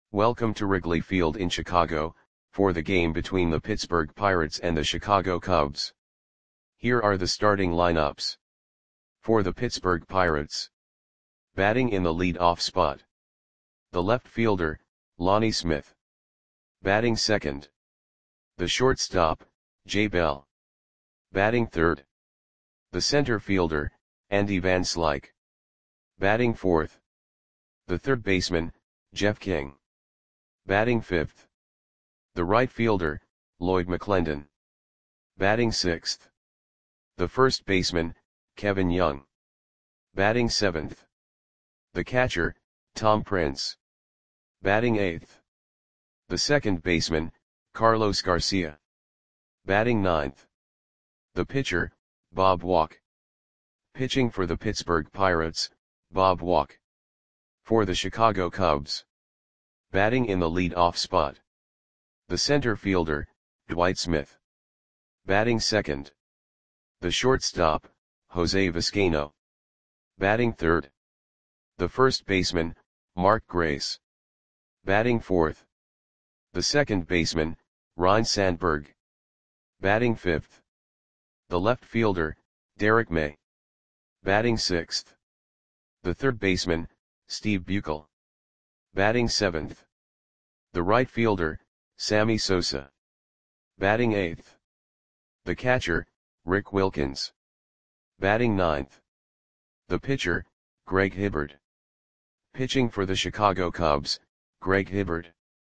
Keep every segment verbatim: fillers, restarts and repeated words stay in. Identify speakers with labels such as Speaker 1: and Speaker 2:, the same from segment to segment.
Speaker 1: Welcome to Wrigley Field in Chicago, for the game between the Pittsburgh Pirates and the Chicago Cubs. Here are the starting lineups. For the Pittsburgh Pirates. Batting in the lead-off spot. The left fielder, Lonnie Smith. Batting second. The shortstop, Jay Bell. Batting third. The center fielder, Andy Van Slyke. Batting fourth. The third baseman, Jeff King. Batting fifth. The right fielder, Lloyd McClendon. Batting sixth. The first baseman, Kevin Young. Batting seventh. The catcher, Tom Prince. Batting eighth. The second baseman, Carlos Garcia. Batting ninth. The pitcher, Bob Walk. Pitching for the Pittsburgh Pirates, Bob Walk. For the Chicago Cubs. Batting in the lead-off spot. The center fielder, Dwight Smith. Batting second. The shortstop, Jose Vizcaino. Batting third. The first baseman, Mark Grace. Batting fourth. The second baseman, Ryne Sandberg. Batting fifth. The left fielder, Derek May. Batting sixth. The third baseman, Steve Buechel. Batting seventh. The right fielder, Sammy Sosa. Batting eighth. The catcher, Rick Wilkins. Batting ninth. The pitcher, Greg Hibbert. Pitching for the Chicago Cubs, Greg Hibbert.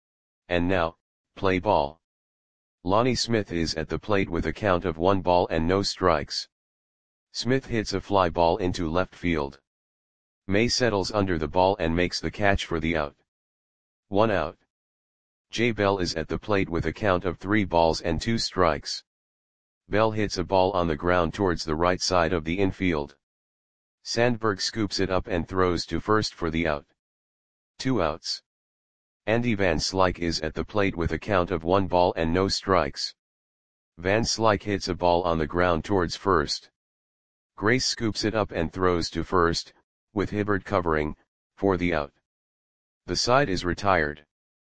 Speaker 1: And now, play ball. Lonnie Smith is at the plate with a count of one ball and no strikes. Smith hits a fly ball into left field. May settles under the ball and makes the catch for the out. One out. Jay Bell is at the plate with a count of three balls and two strikes. Bell hits a ball on the ground towards the right side of the infield. Sandberg scoops it up and throws to first for the out. Two outs. Andy Van Slyke is at the plate with a count of one ball and no strikes. Van Slyke hits a ball on the ground towards first. Grace scoops it up and throws to first, with Hibbert covering, for the out. The side is retired.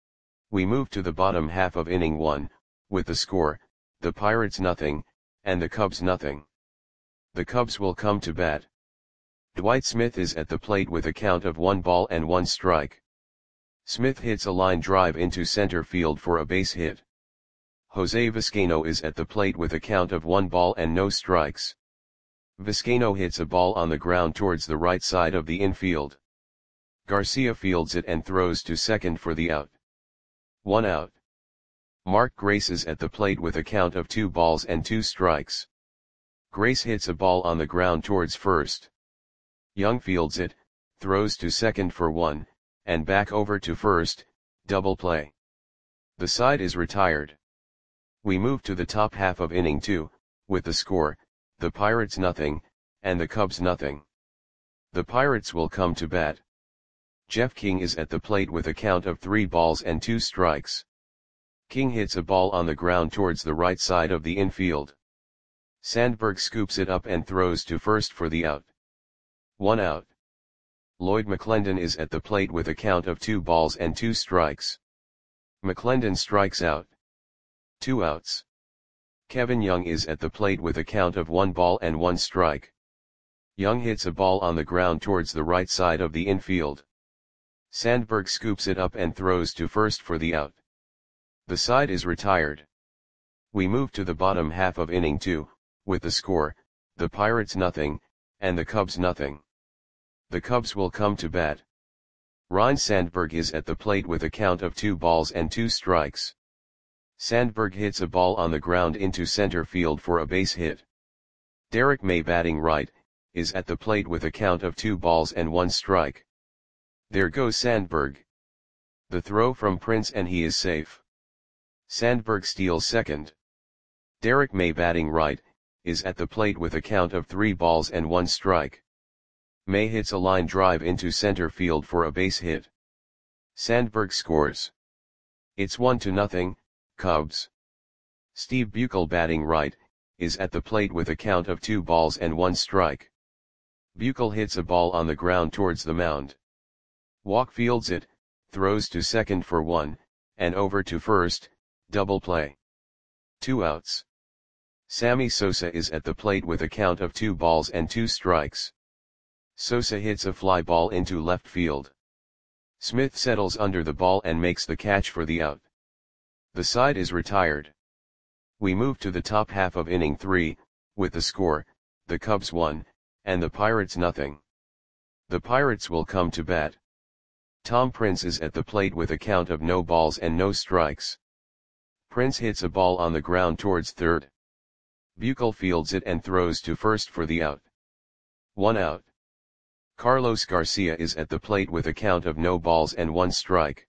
Speaker 1: We move to the bottom half of inning one, with the score, the Pirates nothing, and the Cubs nothing. The Cubs will come to bat. Dwight Smith is at the plate with a count of one ball and one strike. Smith hits a line drive into center field for a base hit. Jose Vizcaino is at the plate with a count of one ball and no strikes. Vizcaino hits a ball on the ground towards the right side of the infield. Garcia fields it and throws to second for the out. One out. Mark Grace is at the plate with a count of two balls and two strikes. Grace hits a ball on the ground towards first. Young fields it, throws to second for one, and back over to first, double play. The side is retired. We move to the top half of inning two, with the score, the Pirates nothing, and the Cubs nothing. The Pirates will come to bat. Jeff King is at the plate with a count of three balls and two strikes. King hits a ball on the ground towards the right side of the infield. Sandberg scoops it up and throws to first for the out. One out. Lloyd McClendon is at the plate with a count of two balls and two strikes. McClendon strikes out. Two outs. Kevin Young is at the plate with a count of one ball and one strike. Young hits a ball on the ground towards the right side of the infield. Sandberg scoops it up and throws to first for the out. The side is retired. We move to the bottom half of inning two, with the score, the Pirates nothing, and the Cubs nothing. The Cubs will come to bat. Ryne Sandberg is at the plate with a count of two balls and two strikes. Sandberg hits a ball on the ground into center field for a base hit. Derek May batting right, is at the plate with a count of two balls and one strike. There goes Sandberg. The throw from Prince and he is safe. Sandberg steals second. Derek May batting right, is at the plate with a count of three balls and one strike. May hits a line drive into center field for a base hit. Sandberg scores. It's one to nothing, Cubs. Steve Buechel batting right, is at the plate with a count of two balls and one strike. Buechel hits a ball on the ground towards the mound. Walk fields it, throws to second for one, and over to first, double play. Two outs. Sammy Sosa is at the plate with a count of two balls and two strikes. Sosa hits a fly ball into left field. Smith settles under the ball and makes the catch for the out. The side is retired. We move to the top half of inning three, with the score, the Cubs one, and the Pirates nothing. The Pirates will come to bat. Tom Prince is at the plate with a count of no balls and no strikes. Prince hits a ball on the ground towards third. Buechel fields it and throws to first for the out. One out. Carlos Garcia is at the plate with a count of no balls and one strike.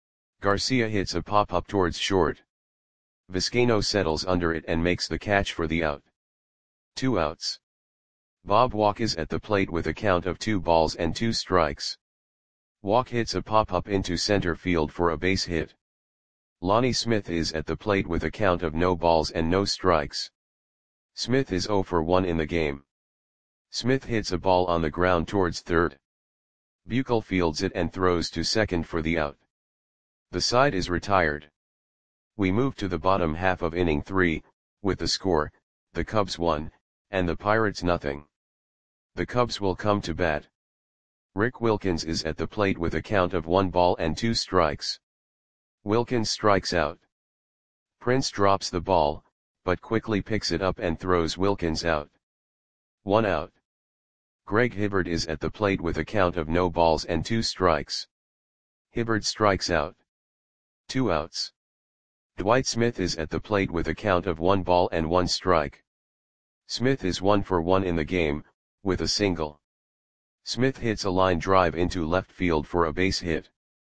Speaker 1: Garcia hits a pop-up towards short. Vizcaino settles under it and makes the catch for the out. Two outs. Bob Walk is at the plate with a count of two balls and two strikes. Walk hits a pop-up into center field for a base hit. Lonnie Smith is at the plate with a count of no balls and no strikes. Smith is oh for one in the game. Smith hits a ball on the ground towards third. Buechel fields it and throws to second for the out. The side is retired. We move to the bottom half of inning three, with the score, the Cubs one, and the Pirates nothing. The Cubs will come to bat. Rick Wilkins is at the plate with a count of one ball and two strikes. Wilkins strikes out. Prince drops the ball, but quickly picks it up and throws Wilkins out. One out. Greg Hibbert is at the plate with a count of no balls and two strikes. Hibbert strikes out. Two outs. Dwight Smith is at the plate with a count of one ball and one strike. Smith is one for one in the game, with a single. Smith hits a line drive into left field for a base hit.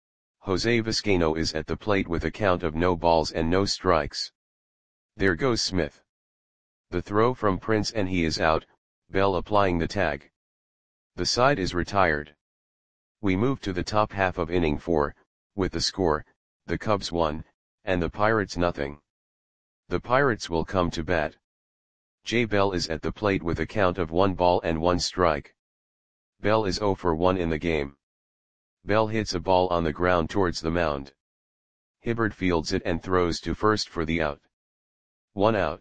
Speaker 1: Jose Vizcaino is at the plate with a count of no balls and no strikes. There goes Smith. The throw from Prince and he is out, Bell applying the tag. The side is retired. We move to the top half of inning four, with the score, the Cubs one, and the Pirates nothing. The Pirates will come to bat. Jay Bell is at the plate with a count of one ball and one strike. Bell is oh for one in the game. Bell hits a ball on the ground towards the mound. Hibbert fields it and throws to first for the out. One out.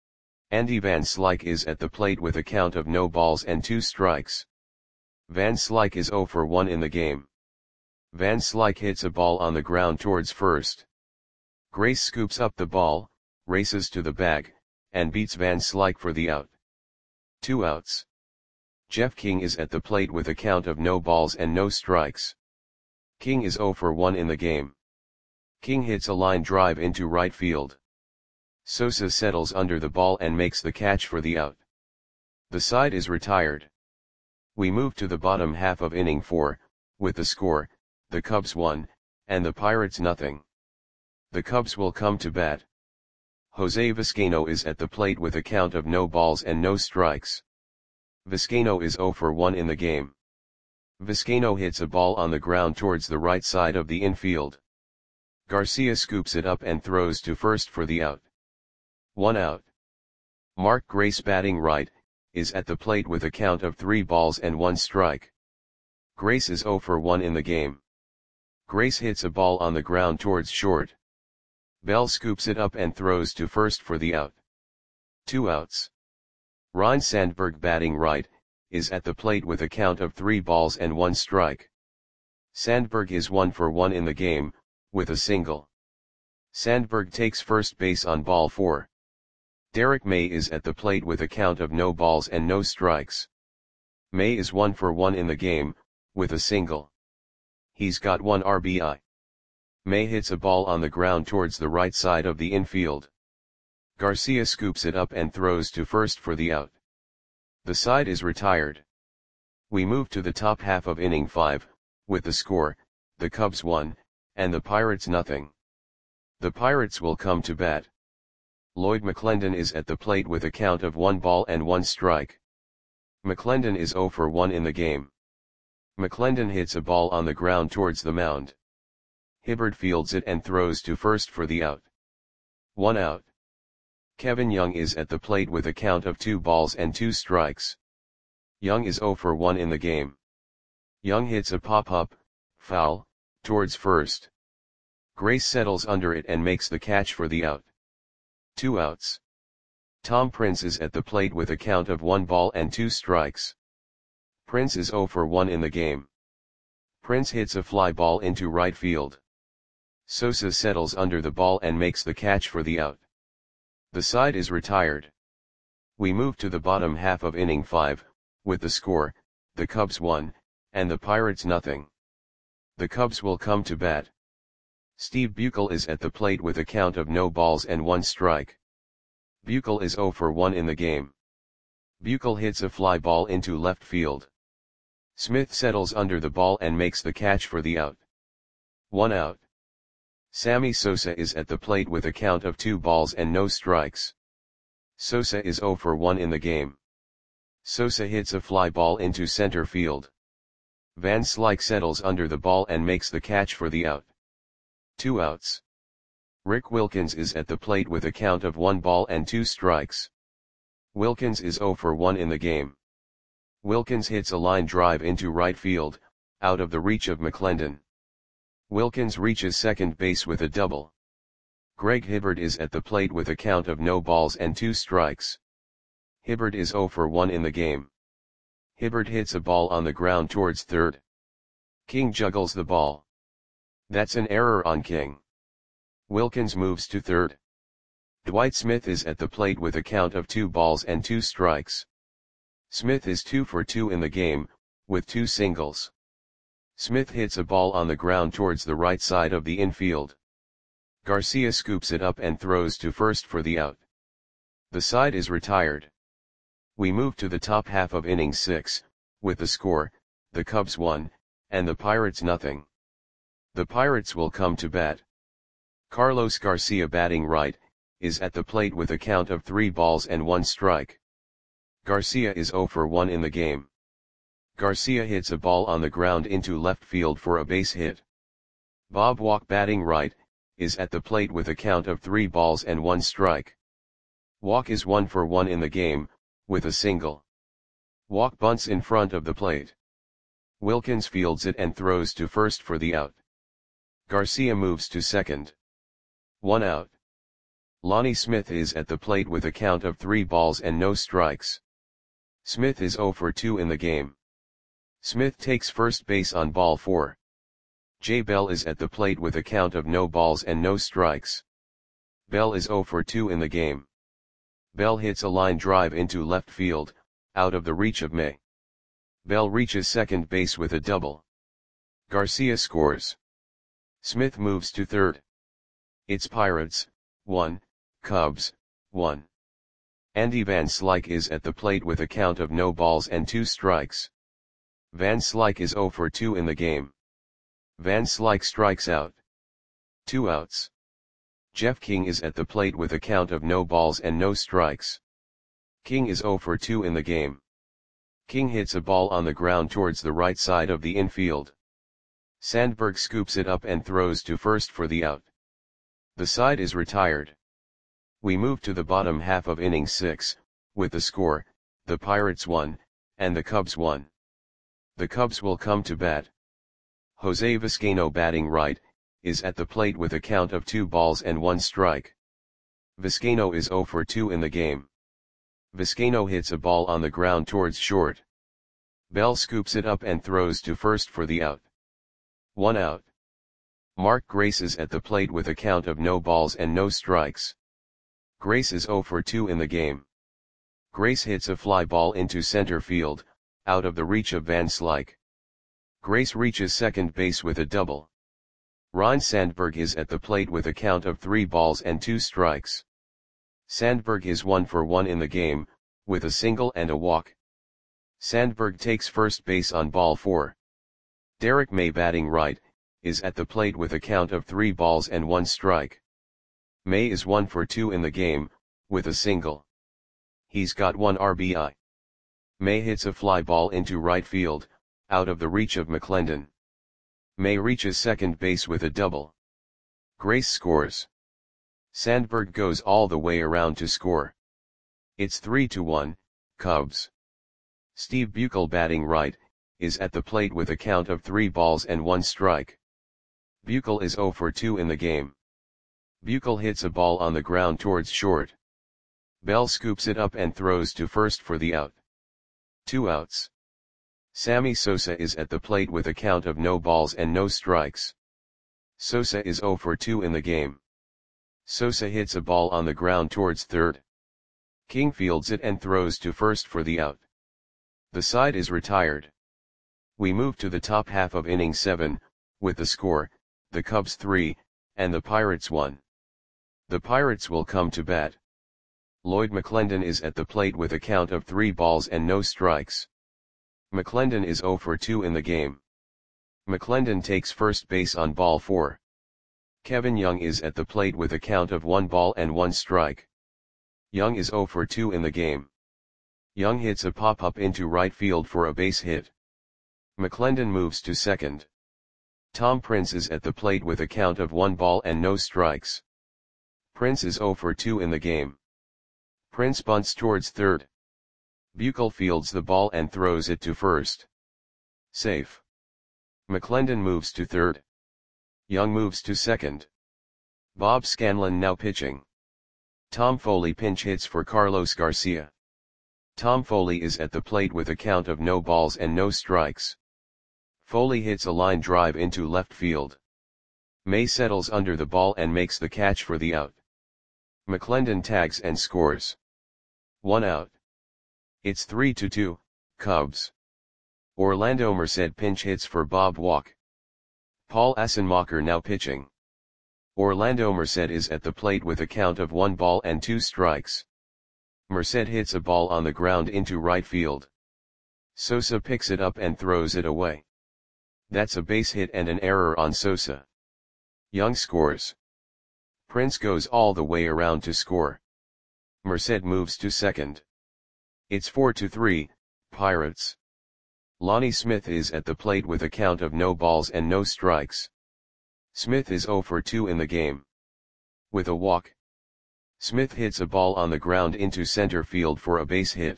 Speaker 1: Andy Van Slyke is at the plate with a count of no balls and two strikes. Van Slyke is oh for one in the game. Van Slyke hits a ball on the ground towards first. Grace scoops up the ball, races to the bag, and beats Van Slyke for the out. Two outs. Jeff King is at the plate with a count of no balls and no strikes. King is oh for one in the game. King hits a line drive into right field. Sosa settles under the ball and makes the catch for the out. The side is retired. We move to the bottom half of inning four, with the score, the Cubs one, and the Pirates nothing. The Cubs will come to bat. Jose Vizcaino is at the plate with a count of no balls and no strikes. Vizcaino is oh for one in the game. Vizcaino hits a ball on the ground towards the right side of the infield. Garcia scoops it up and throws to first for the out. One out. Mark Grace, batting right, is at the plate with a count of three balls and one strike. Grace is oh for one in the game. Grace hits a ball on the ground towards short. Bell scoops it up and throws to first for the out. Two outs. Ryne Sandberg, batting right, is at the plate with a count of three balls and one strike. Sandberg is one for one in the game, with a single. Sandberg takes first base on ball four. Derek May is at the plate with a count of no balls and no strikes. May is one for one in the game, with a single. He's got one R B I. May hits a ball on the ground towards the right side of the infield. Garcia scoops it up and throws to first for the out. The side is retired. We move to the top half of inning five, with the score, the Cubs one, and the Pirates nothing. The Pirates will come to bat. Lloyd McClendon is at the plate with a count of one ball and one strike. McClendon is oh for one in the game. McClendon hits a ball on the ground towards the mound. Hibbert fields it and throws to first for the out. One out. Kevin Young is at the plate with a count of two balls and two strikes. Young is oh for one in the game. Young hits a pop-up, foul, Towards first. Grace settles under it and makes the catch for the out. Two outs. Tom Prince is at the plate with a count of one ball and two strikes. Prince is oh for one in the game. Prince hits a fly ball into right field. Sosa settles under the ball and makes the catch for the out. The side is retired. We move to the bottom half of inning five, with the score, the Cubs one, and the Pirates nothing. The Cubs will come to bat. Steve Buechele is at the plate with a count of no balls and one strike. Buechele is oh for one in the game. Buechele hits a fly ball into left field. Smith settles under the ball and makes the catch for the out. One out. Sammy Sosa is at the plate with a count of two balls and no strikes. Sosa is oh for one in the game. Sosa hits a fly ball into center field. Van Slyke settles under the ball and makes the catch for the out. Two outs. Rick Wilkins is at the plate with a count of one ball and two strikes. Wilkins is oh for one in the game. Wilkins hits a line drive into right field, out of the reach of McClendon. Wilkins reaches second base with a double. Greg Hibbert is at the plate with a count of no balls and two strikes. Hibbert is oh for one in the game. Hibbert hits a ball on the ground towards third. King juggles the ball. That's an error on King. Wilkins moves to third. Dwight Smith is at the plate with a count of two balls and two strikes. Smith is two for two in the game, with two singles. Smith hits a ball on the ground towards the right side of the infield. Garcia scoops it up and throws to first for the out. The side is retired. We move to the top half of inning six, with the score, the Cubs one, and the Pirates nothing. The Pirates will come to bat. Carlos Garcia, batting right, is at the plate with a count of three balls and one strike. Garcia is oh for one in the game. Garcia hits a ball on the ground into left field for a base hit. Bob Walk, batting right, is at the plate with a count of three balls and one strike. Walk is one for one in the game, with a single. Walk bunts in front of the plate. Wilkins fields it and throws to first for the out. Garcia moves to second. One out. Lonnie Smith is at the plate with a count of three balls and no strikes. Smith is oh for two in the game. Smith takes first base on ball four. Jay Bell is at the plate with a count of no balls and no strikes. Bell is oh for two in the game. Bell hits a line drive into left field, out of the reach of May. Bell reaches second base with a double. Garcia scores. Smith moves to third. It's Pirates, one, Cubs, one. Andy Van Slyke is at the plate with a count of no balls and two strikes. Van Slyke is oh for two in the game. Van Slyke strikes out. Two outs. Jeff King is at the plate with a count of no balls and no strikes. King is oh for two in the game. King hits a ball on the ground towards the right side of the infield. Sandberg scoops it up and throws to first for the out. The side is retired. We move to the bottom half of inning six, with the score, the Pirates one, and the Cubs one. The Cubs will come to bat. Jose Vizcaino, batting right, is at the plate with a count of two balls and one strike. Vizcaino is oh for two in the game. Vizcaino hits a ball on the ground towards short. Bell scoops it up and throws to first for the out. One out. Mark Grace is at the plate with a count of no balls and no strikes. Grace is oh for two in the game. Grace hits a fly ball into center field, out of the reach of Van Slyke. Grace reaches second base with a double. Ryne Sandberg is at the plate with a count of three balls and two strikes. Sandberg is one for one in the game, with a single and a walk. Sandberg takes first base on ball four. Derek May, batting right, is at the plate with a count of three balls and one strike. May is one for two in the game, with a single. He's got one R B I. May hits a fly ball into right field, out of the reach of McClendon. May reaches second base with a double. Grace scores. Sandberg goes all the way around to score. It's three to one, Cubs. Steve Buechele, batting right, is at the plate with a count of three balls and one strike. Buechel is zero for two in the game. Buechel hits a ball on the ground towards short. Bell scoops it up and throws to first for the out. Two outs. Sammy Sosa is at the plate with a count of no balls and no strikes. Sosa is zero for two in the game. Sosa hits a ball on the ground towards third. King fields it and throws to first for the out. The side is retired. We move to the top half of inning seven, with the score, the Cubs three, and the Pirates one. The Pirates will come to bat. Lloyd McClendon is at the plate with a count of three balls and no strikes. McClendon is zero for two in the game. McClendon takes first base on ball four. Kevin Young is at the plate with a count of one ball and one strike. Young is zero for two in the game. Young hits a pop-up into right field for a base hit. McClendon moves to second. Tom Prince is at the plate with a count of one ball and no strikes. Prince is zero for two in the game. Prince bunts towards third. Buechel fields the ball and throws it to first. Safe. McClendon moves to third. Young moves to second. Bob Scanlon now pitching. Tom Foley pinch hits for Carlos Garcia. Tom Foley is at the plate with a count of no balls and no strikes. Foley hits a line drive into left field. May settles under the ball and makes the catch for the out. McClendon tags and scores. One out. It's three to two, Cubs. Orlando Merced pinch hits for Bob Walk. Paul Assenmacher now pitching. Orlando Merced is at the plate with a count of one ball and two strikes. Merced hits a ball on the ground into right field. Sosa picks it up and throws it away. That's a base hit and an error on Sosa. Young scores. Prince goes all the way around to score. Merced moves to second. It's four to three, Pirates. Lonnie Smith is at the plate with a count of no balls and no strikes. Smith is zero for two in the game. With a walk. Smith hits a ball on the ground into center field for a base hit.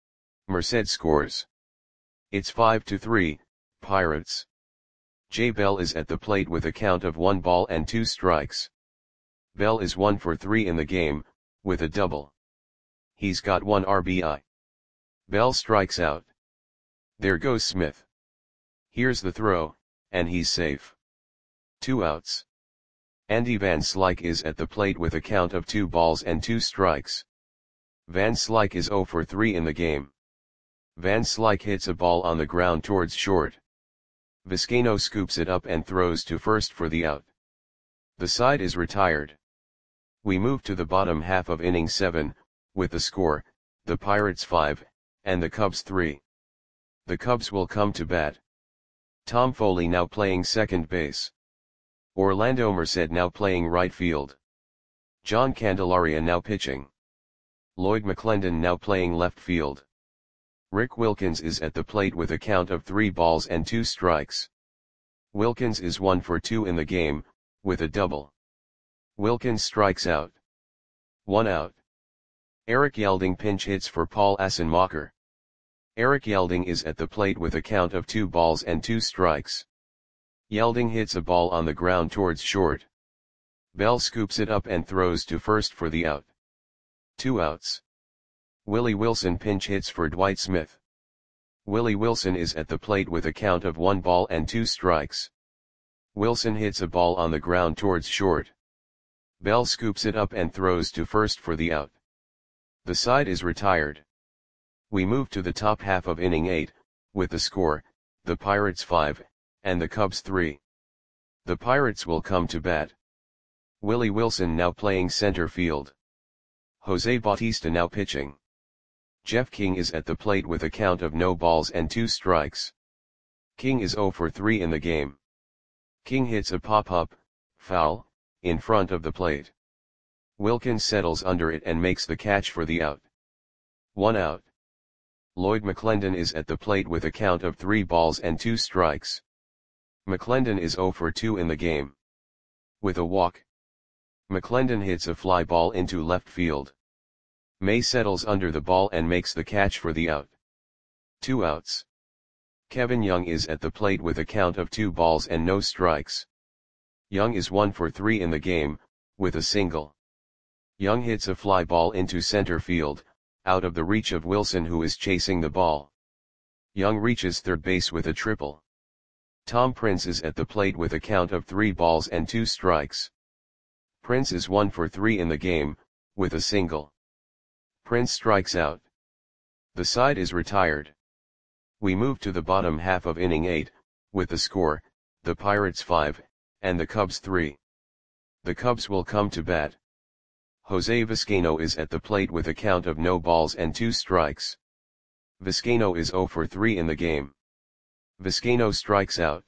Speaker 1: Merced scores. It's five to three, Pirates. Jay Bell is at the plate with a count of one ball and two strikes. Bell is one for three in the game, with a double. He's got one R B I. Bell strikes out. There goes Smith. Here's the throw, and he's safe. Two outs. Andy Van Slyke is at the plate with a count of two balls and two strikes. Van Slyke is zero for three in the game. Van Slyke hits a ball on the ground towards short. Vizcaino scoops it up and throws to first for the out. The side is retired. We move to the bottom half of inning seven, with the score, the Pirates five, and the Cubs three. The Cubs will come to bat. Tom Foley now playing second base. Orlando Merced now playing right field. John Candelaria now pitching. Lloyd McClendon now playing left field. Rick Wilkins is at the plate with a count of three balls and two strikes. Wilkins is one for two in the game, with a double. Wilkins strikes out. One out. Eric Yelding pinch hits for Paul Assenmacher. Eric Yelding is at the plate with a count of two balls and two strikes. Yelding hits a ball on the ground towards short. Bell scoops it up and throws to first for the out. Two outs. Willie Wilson pinch hits for Dwight Smith. Willie Wilson is at the plate with a count of one ball and two strikes. Wilson hits a ball on the ground towards short. Bell scoops it up and throws to first for the out. The side is retired. We move to the top half of inning eight, with the score, the Pirates five, and the Cubs three. The Pirates will come to bat. Willie Wilson now playing center field. Jose Bautista now pitching. Jeff King is at the plate with a count of no balls and two strikes. King is zero for three in the game. King hits a pop-up, foul, in front of the plate. Wilkins settles under it and makes the catch for the out. One out. Lloyd McClendon is at the plate with a count of three balls and two strikes. McClendon is zero for two in the game. With a walk. McClendon hits a fly ball into left field. May settles under the ball and makes the catch for the out. Two outs. Kevin Young is at the plate with a count of two balls and no strikes. Young is one for three in the game, with a single. Young hits a fly ball into center field, out of the reach of Wilson, who is chasing the ball. Young reaches third base with a triple. Tom Prince is at the plate with a count of three balls and two strikes. Prince is one for three in the game, with a single. Prince strikes out. The side is retired. We move to the bottom half of inning eight, with the score, the Pirates five, and the Cubs three. The Cubs will come to bat. Jose Vizcaino is at the plate with a count of no balls and two strikes. Vizcaino is zero for three in the game. Vizcaino strikes out.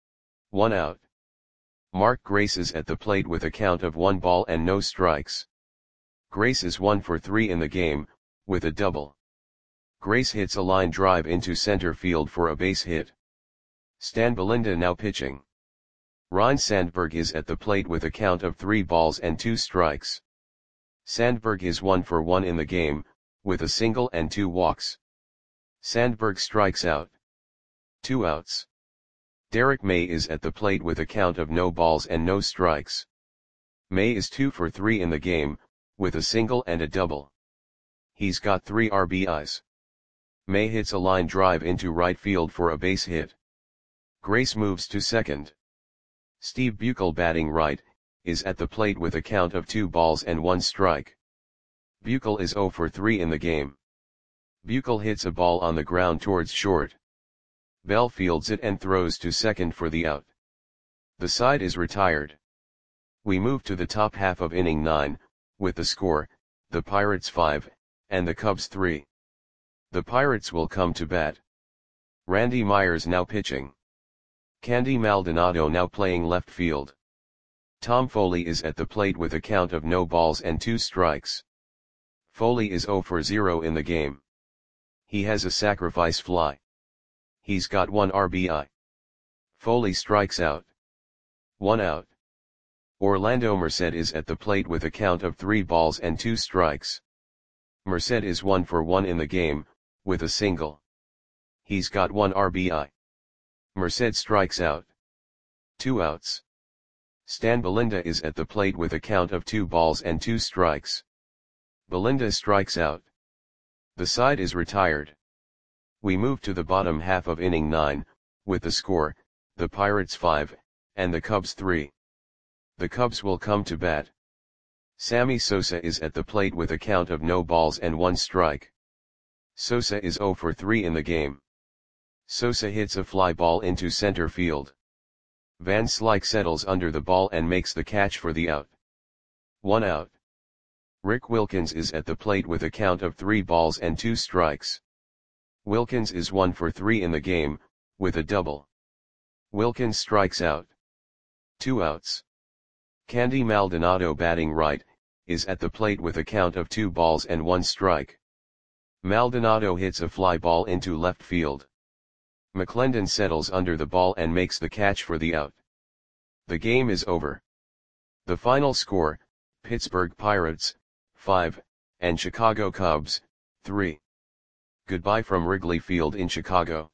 Speaker 1: One out. Mark Grace is at the plate with a count of one ball and no strikes. Grace is one for three in the game, with a double. Grace hits a line drive into center field for a base hit. Stan Belinda now pitching. Ryne Sandberg is at the plate with a count of three balls and two strikes. Sandberg is one for one in the game, with a single and two walks. Sandberg strikes out. Two outs. Derek May is at the plate with a count of no balls and no strikes. May is two for three in the game, with a single and a double. He's got three R B Is. May hits a line drive into right field for a base hit. Grace moves to second. Steve Buechel, batting right, is at the plate with a count of two balls and one strike. Buechel is zero for three in the game. Buechel hits a ball on the ground towards short. Bell fields it and throws to second for the out. The side is retired. We move to the top half of inning nine, with the score, the Pirates five, and the Cubs three. The Pirates will come to bat. Randy Myers now pitching. Candy Maldonado now playing left field. Tom Foley is at the plate with a count of no balls and two strikes. Foley is zero for zero in the game. He has a sacrifice fly. He's got one R B I. Foley strikes out. One out. Orlando Merced is at the plate with a count of three balls and two strikes. Merced is one for one in the game, with a single. He's got one R B I. Merced strikes out. Two outs. Stan Belinda is at the plate with a count of two balls and two strikes. Belinda strikes out. The side is retired. We move to the bottom half of inning nine, with the score, the Pirates five, and the Cubs three. The Cubs will come to bat. Sammy Sosa is at the plate with a count of no balls and one strike. Sosa is zero for three in the game. Sosa hits a fly ball into center field. Van Slyke settles under the ball and makes the catch for the out. One out. Rick Wilkins is at the plate with a count of three balls and two strikes. Wilkins is one for three in the game, with a double. Wilkins strikes out. Two outs. Candy Maldonado, batting right, is at the plate with a count of two balls and one strike. Maldonado hits a fly ball into left field. McClendon settles under the ball and makes the catch for the out. The game is over. The final score, Pittsburgh Pirates, five, and Chicago Cubs, three. Goodbye from Wrigley Field in Chicago.